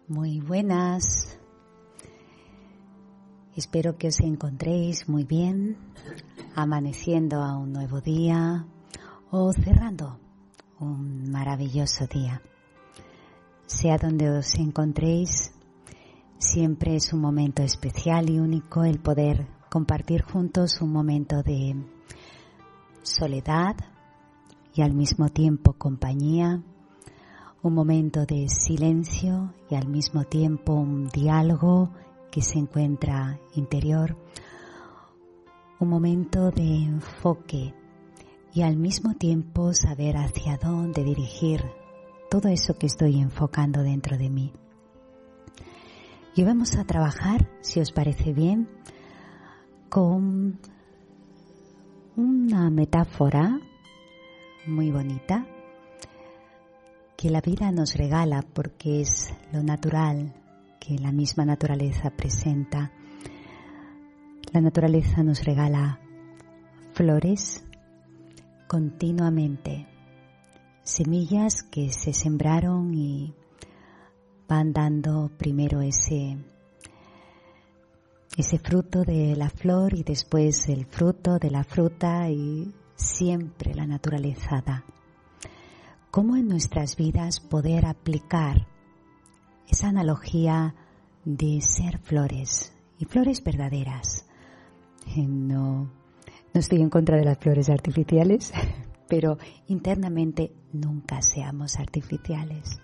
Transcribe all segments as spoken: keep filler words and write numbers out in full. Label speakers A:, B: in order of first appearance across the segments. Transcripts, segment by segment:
A: Muy buenas. Espero que os encontréis muy bien, amaneciendo a un nuevo día o cerrando un maravilloso día. Sea donde os encontréis, siempre es un momento especial y único el poder compartir juntos un momento de soledad y al mismo tiempo compañía, un momento de silencio y al mismo tiempo un diálogo que se encuentra interior, un momento de enfoque y al mismo tiempo saber hacia dónde dirigir todo eso que estoy enfocando dentro de mí. Y vamos a trabajar, si os parece bien, con una metáfora muy bonita que la vida nos regala porque es lo natural que la misma naturaleza presenta. La naturaleza nos regala flores continuamente, semillas que se sembraron y van dando primero ese, ese fruto de la flor y después el fruto de la fruta y siempre la naturaleza da. ¿Cómo en nuestras vidas poder aplicar esa analogía de ser flores y flores verdaderas? No, no estoy en contra de las flores artificiales, pero internamente nunca seamos artificiales.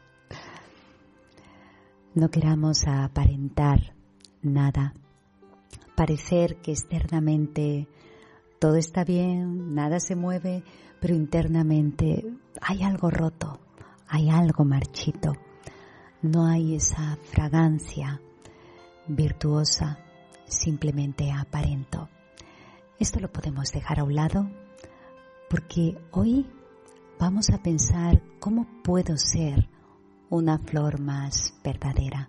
A: No queramos aparentar nada, parecer que externamente todo está bien, nada se mueve, pero internamente hay algo roto, hay algo marchito. No hay esa fragancia virtuosa, simplemente aparento. Esto lo podemos dejar a un lado porque hoy vamos a pensar cómo puedo ser una flor más verdadera,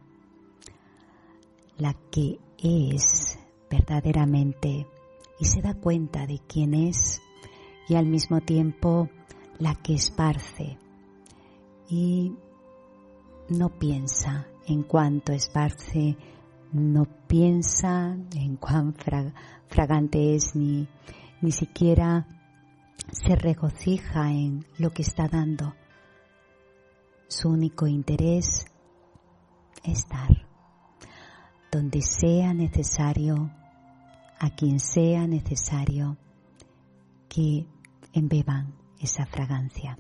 A: la que es verdaderamente y se da cuenta de quién es y al mismo tiempo la que esparce y no piensa en cuánto esparce, no piensa en cuán fra- fragante es, ni, ni siquiera se regocija en lo que está dando. Su único interés es estar donde sea necesario, a quien sea necesario que embeban esa fragancia.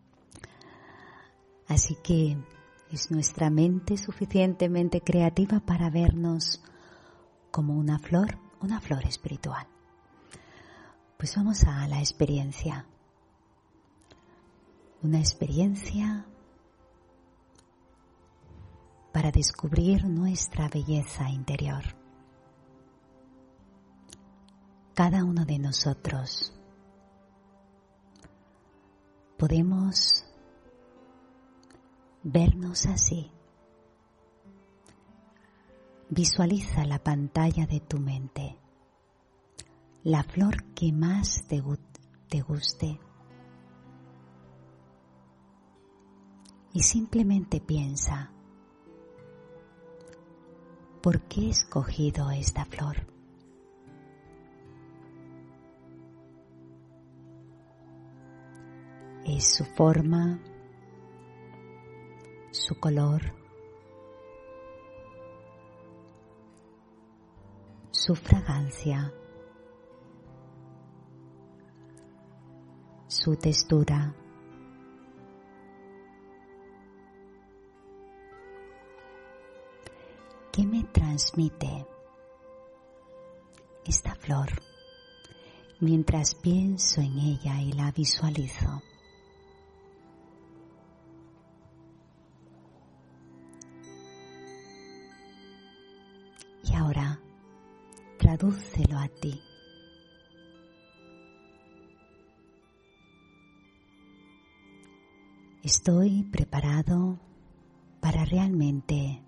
A: Así que ¿es nuestra mente suficientemente creativa para vernos como una flor, una flor espiritual? Pues vamos a la experiencia. Una experiencia para descubrir nuestra belleza interior. Cada uno de nosotros podemos vernos así. Visualiza la pantalla de tu mente, la flor que más te, gu- te guste y simplemente piensa, ¿por qué he escogido esta flor? ¿Es su forma, su color, su fragancia, su textura? ¿Qué me transmite esta flor mientras pienso en ella y la visualizo? Y ahora, tradúcelo a ti. Estoy preparado para realmente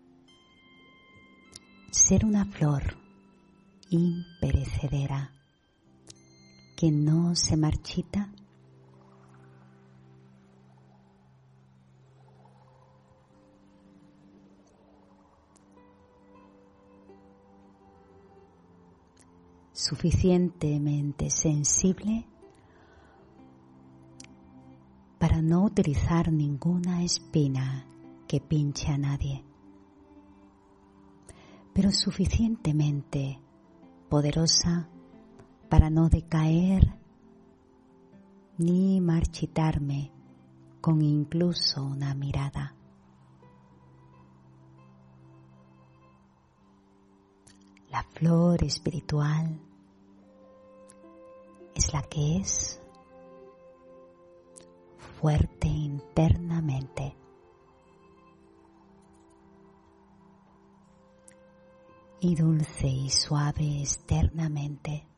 A: ser una flor imperecedera que no se marchita. suficientemente sensible para no utilizar ninguna espina que pinche a nadie, pero suficientemente poderosa para no decaer ni marchitarme con incluso una mirada. La flor espiritual es la que es fuerte internamente y dulce y suave externamente.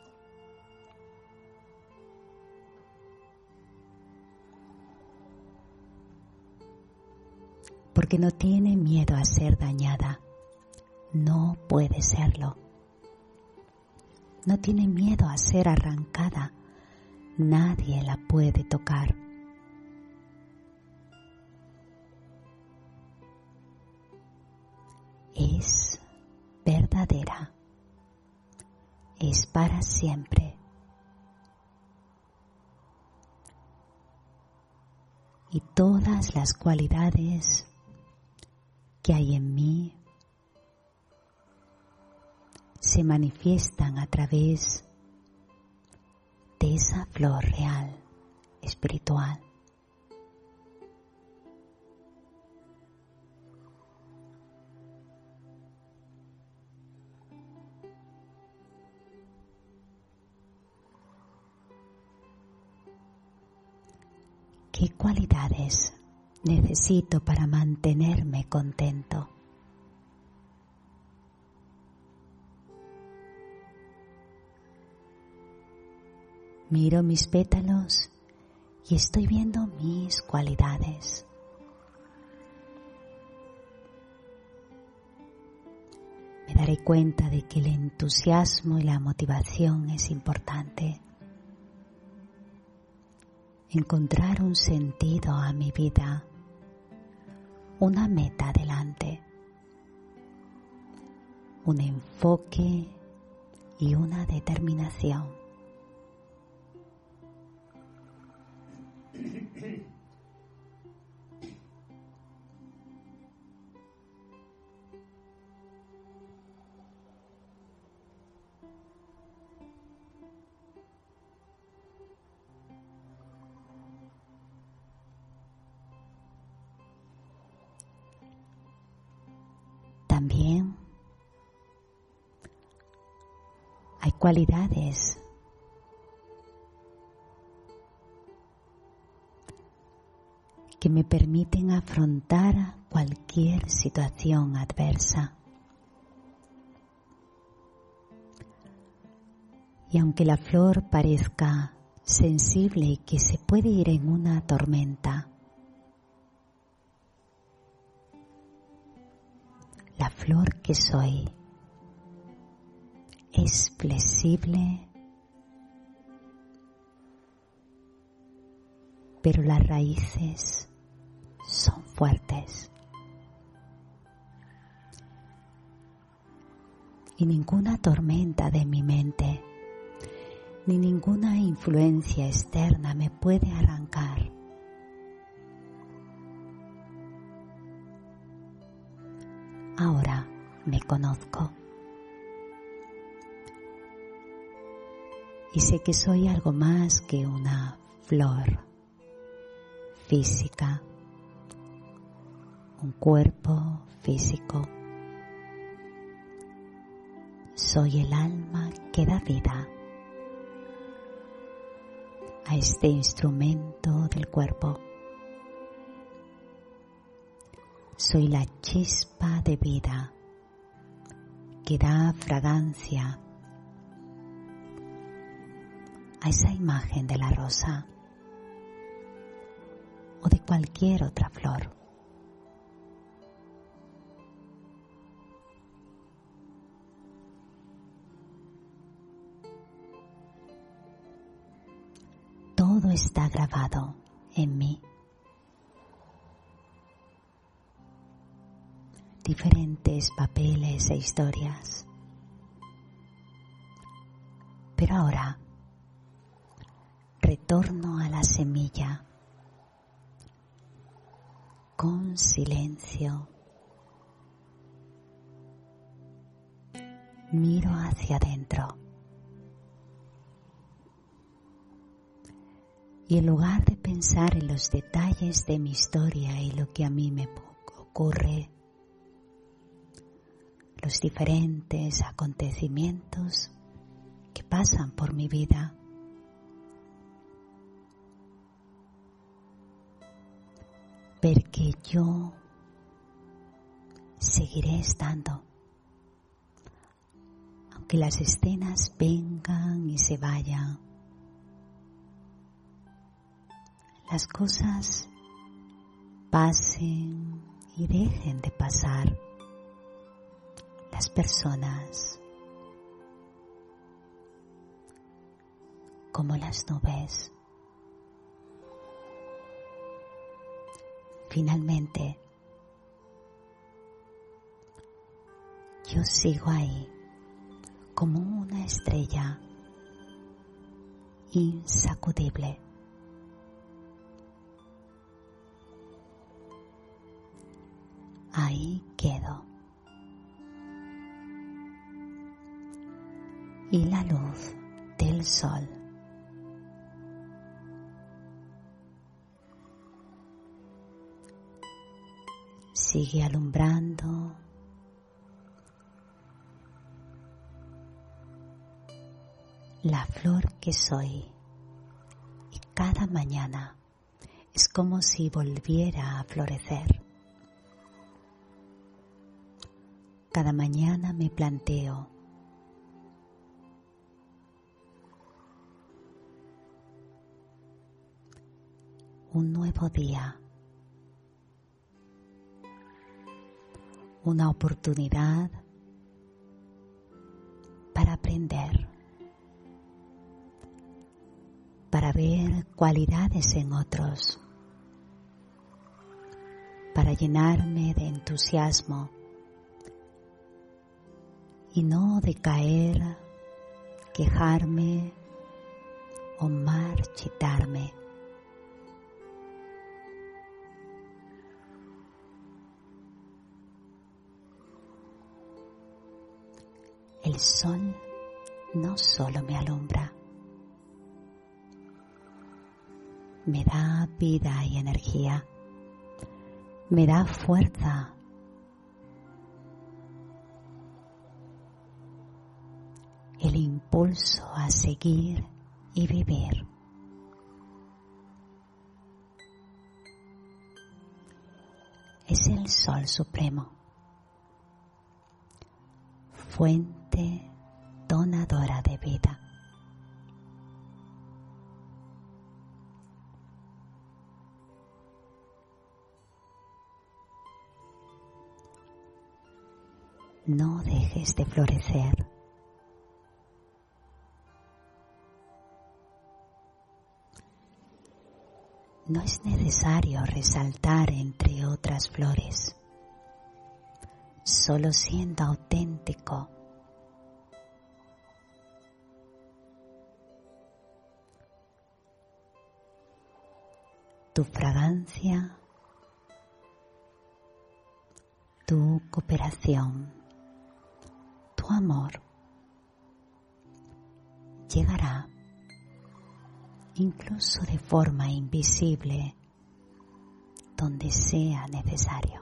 A: Porque no tiene miedo a ser dañada, no puede serlo. No tiene miedo a ser arrancada, nadie la puede tocar. Es verdadera, es para siempre. Y todas las cualidades que hay en mí se manifiestan a través de esa flor real, espiritual. ¿Qué cualidades necesito para mantenerme contento? Miro mis pétalos y estoy viendo mis cualidades. Me daré cuenta de que el entusiasmo y la motivación es importante. Encontrar un sentido a mi vida, una meta delante, un enfoque y una determinación. También hay cualidades que me permiten afrontar cualquier situación adversa. Y aunque la flor parezca sensible y que se puede ir en una tormenta, la flor que soy es flexible, pero las raíces son fuertes. Y ninguna tormenta de mi mente, ni ninguna influencia externa me puede arrancar. Ahora me conozco y sé que soy algo más que una flor física, un cuerpo físico. Soy el alma que da vida a este instrumento del cuerpo. Soy la chispa de vida que da fragancia a esa imagen de la rosa o de cualquier otra flor. Todo está grabado en mí. Diferentes papeles e historias. Pero ahora retorno a la semilla con silencio. Miro hacia adentro y en lugar de pensar en los detalles de mi historia y lo que a mí me ocurre, los diferentes acontecimientos que pasan por mi vida, ver que yo seguiré estando, aunque las escenas vengan y se vayan, las cosas pasen y dejen de pasar, las personas como las nubes. Finalmente, yo sigo ahí como una estrella insacudible. Ahí quedo. Y la luz del sol sigue alumbrando la flor que soy, y cada mañana es como si volviera a florecer. Cada mañana me planteo un nuevo día, una oportunidad para aprender, para ver cualidades en otros, para llenarme de entusiasmo y no de caer, quejarme o marchitarme. El sol no solo me alumbra, me da vida y energía, me da fuerza, el impulso a seguir y vivir. Es el Sol Supremo, fuente donadora de vida. No dejes de florecer. No es necesario resaltar entre otras flores, solo siendo auténtico. Tu fragancia, tu cooperación, tu amor llegará incluso de forma invisible donde sea necesario.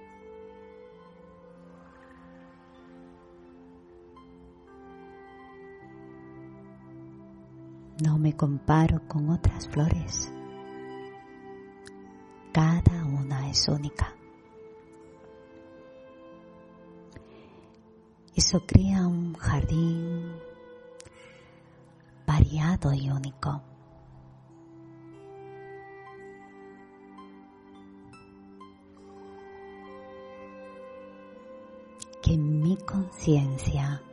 A: No me comparo con otras flores. Cada una es única. Eso crea un jardín variado y único. Que en mi conciencia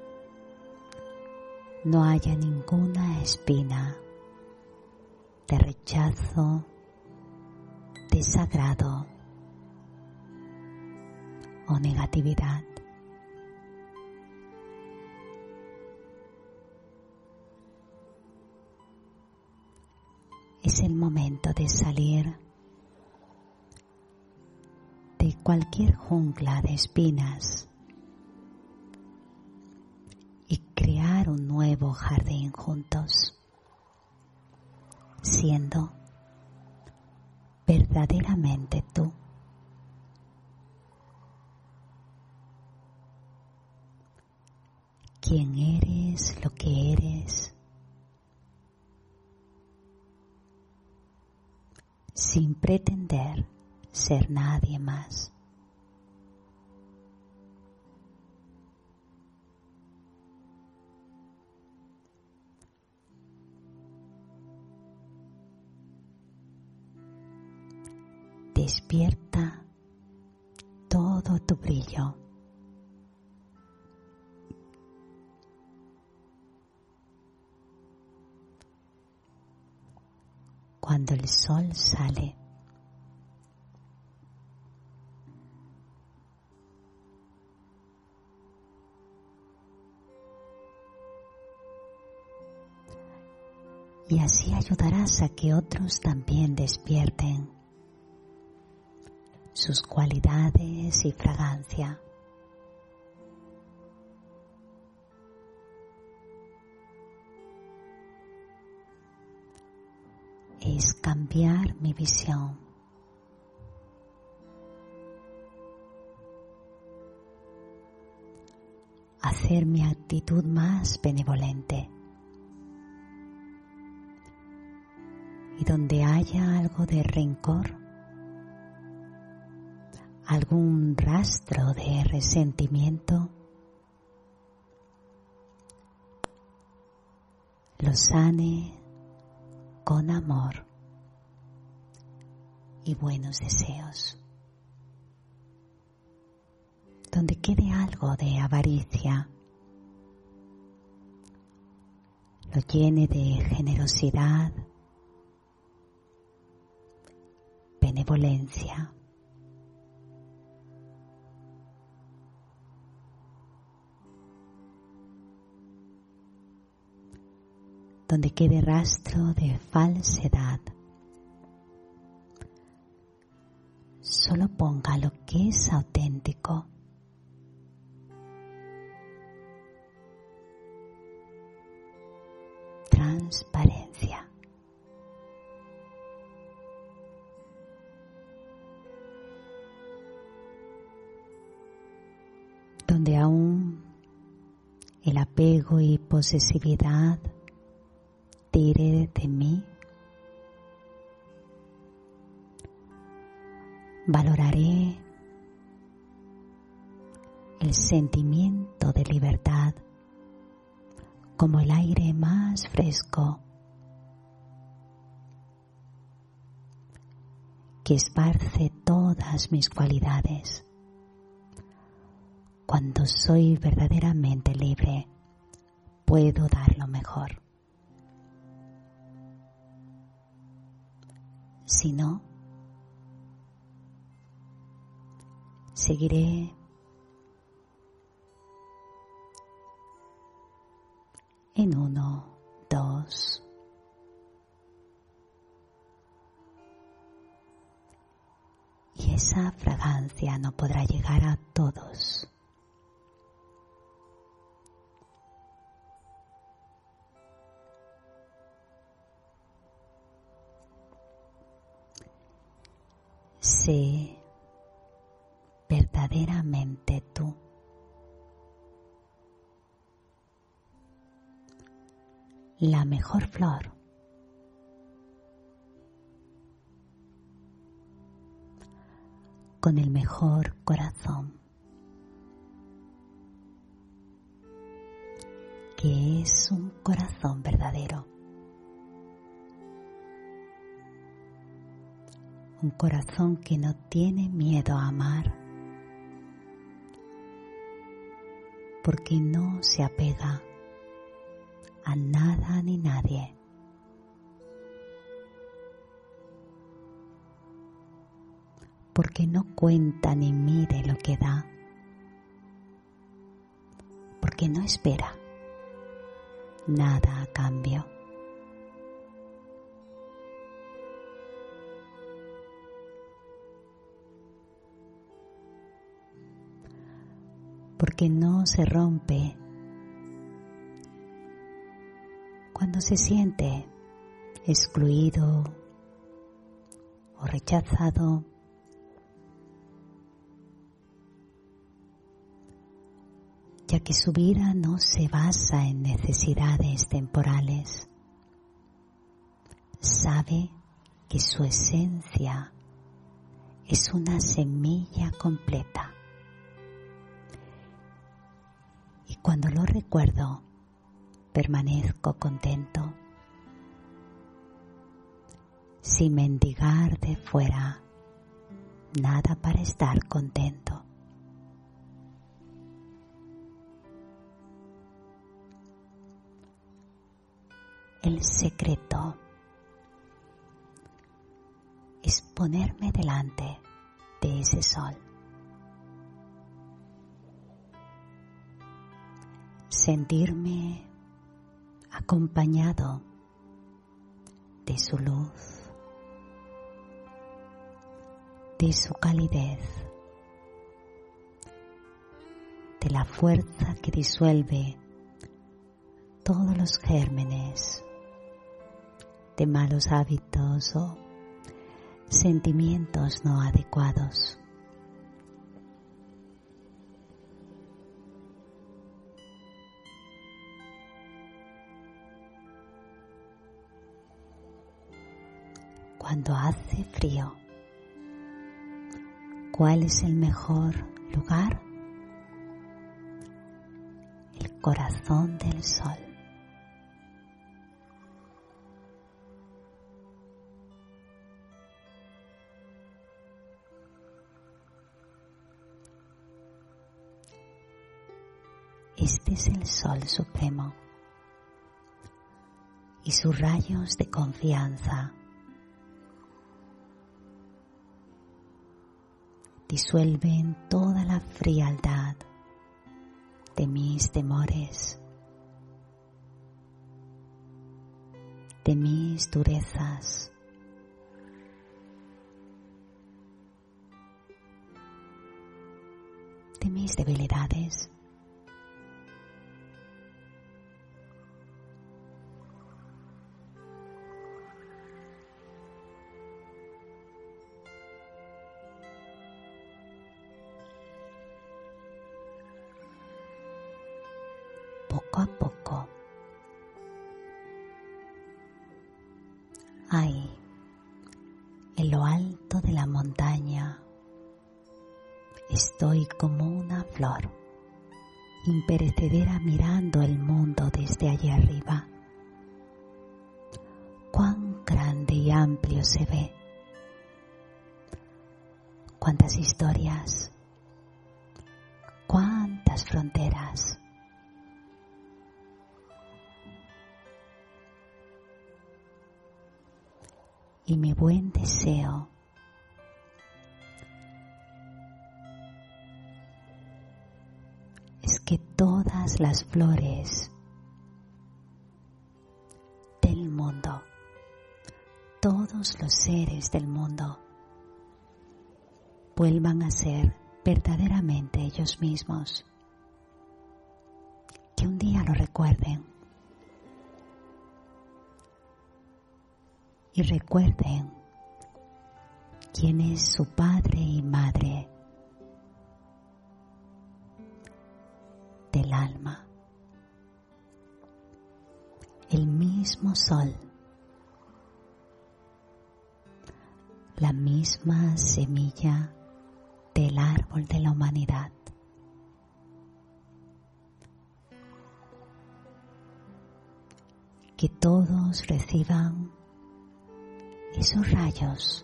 A: no haya ninguna espina de rechazo, desagrado o negatividad. es el momento de salir de cualquier jungla de espinas y crear un nuevo jardín juntos, siendo verdaderamente tú. Quién eres, lo que eres, sin pretender ser nadie más. Despierta todo tu brillo. Cuando el sol sale, y así ayudarás a que otros también despierten sus cualidades y fragancia. Es cambiar mi visión. Hacer mi actitud más benevolente. Y donde haya algo de rencor, algún rastro de resentimiento, lo sane con amor y buenos deseos. Donde quede algo de avaricia, lo llene de generosidad, benevolencia. Donde quede rastro de falsedad, solo ponga lo que es auténtico. Transparencia. Donde aún el apego y posesividad tire de mí, valoraré el sentimiento de libertad como el aire más fresco que esparce todas mis cualidades. Cuando soy verdaderamente libre, puedo dar lo mejor. Si no, seguiré en uno, dos, y esa fragancia no podrá llegar a todos. Sé verdaderamente tú. La mejor flor. Con el mejor corazón. Que es un corazón verdadero. Un corazón que no tiene miedo a amar, porque no se apega a nada ni nadie. Porque no cuenta ni mide lo que da. Porque no espera nada a cambio. que no se rompe cuando se siente excluido o rechazado, ya que su vida no se basa en necesidades temporales. Sabe que su esencia es una semilla completa. Y cuando lo recuerdo, permanezco contento, sin mendigar de fuera nada para estar contento. El secreto es ponerme delante de ese sol, sentirme acompañado de su luz, de su calidez, de la fuerza que disuelve todos los gérmenes de malos hábitos o sentimientos no adecuados. Cuando hace frío, ¿cuál es el mejor lugar? El corazón del sol. Este es el Sol Supremo y sus rayos de confianza disuelven toda la frialdad de mis temores, de mis durezas, de mis debilidades. Poco a poco, ahí, en lo alto de la montaña, estoy como una flor, imperecedera mirando el mundo desde allí arriba. Cuán grande y amplio se ve, cuántas historias, cuántas fronteras. Y mi buen deseo es que todas las flores del mundo, todos los seres del mundo, vuelvan a ser verdaderamente ellos mismos. Que un día lo recuerden. Y recuerden quién es su padre y madre del alma. El mismo sol, la misma semilla del árbol de la humanidad. Que todos reciban esos rayos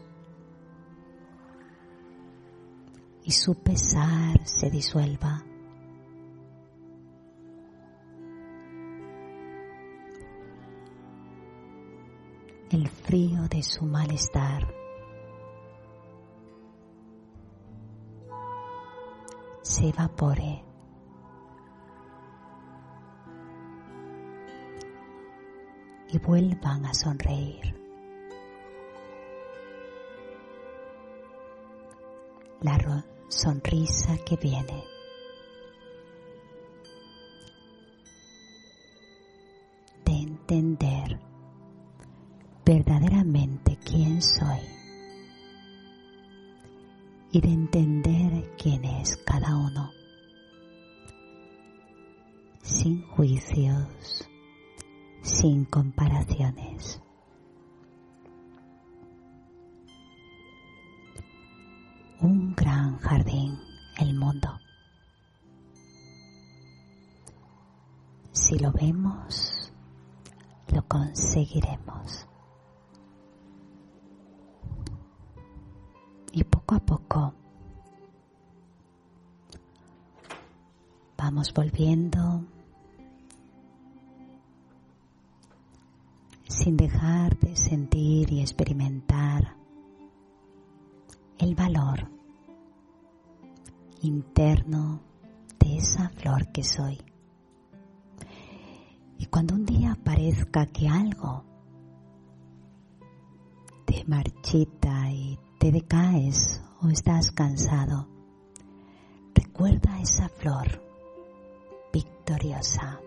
A: y su pesar se disuelva. El frío de su malestar se evapore. Y vuelvan a sonreír. La sonrisa que viene entender verdaderamente quién soy y de entender quién es cada uno, sin juicios, sin comparaciones. Un gran jardín, el mundo. Si lo vemos, lo conseguiremos. Y poco a poco vamos volviendo sin dejar de sentir y experimentar el valor interno de esa flor que soy. Y cuando un día parezca que algo te marchita y te decaes o estás cansado, recuerda esa flor victoriosa,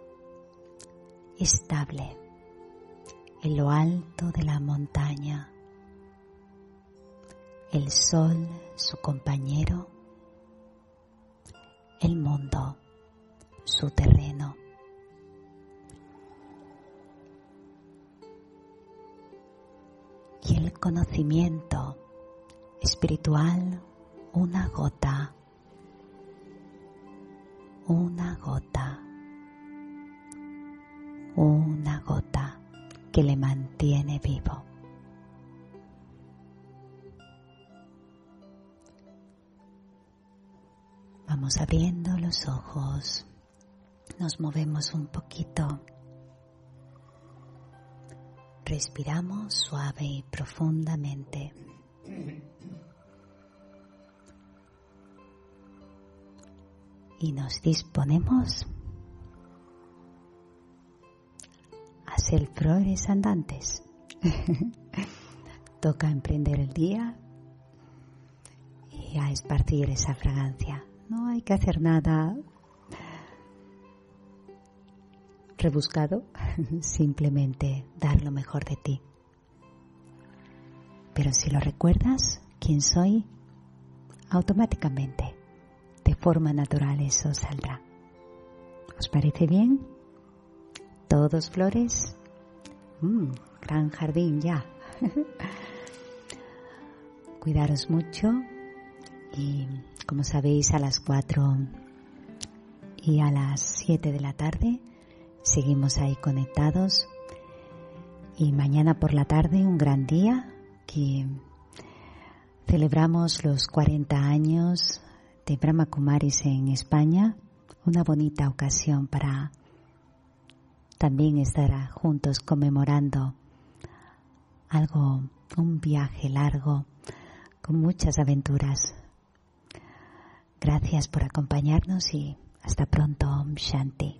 A: estable, en lo alto de la montaña, el sol su compañero, el mundo su terreno. Y el conocimiento espiritual, una gota, una gota, una gota que le mantiene vivo. Vamos abriendo los ojos, nos movemos un poquito. Respiramos suave y profundamente. Y nos disponemos a ser flores andantes. Toca emprender el día y a esparcir esa fragancia. No hay que hacer nada rebuscado, simplemente dar lo mejor de ti. Pero si lo recuerdas, quién soy, automáticamente, de forma natural eso saldrá. ¿Os parece bien? ¿Todos flores? Mm, gran jardín ya. Cuidaros mucho y, como sabéis, a las cuatro y a las siete de la tarde seguimos ahí conectados. Y mañana por la tarde un gran día que celebramos los cuarenta años de Brahma Kumaris en España. Una bonita ocasión para también estar juntos conmemorando algo, un viaje largo con muchas aventuras. Gracias por acompañarnos y hasta pronto. Om Shanti.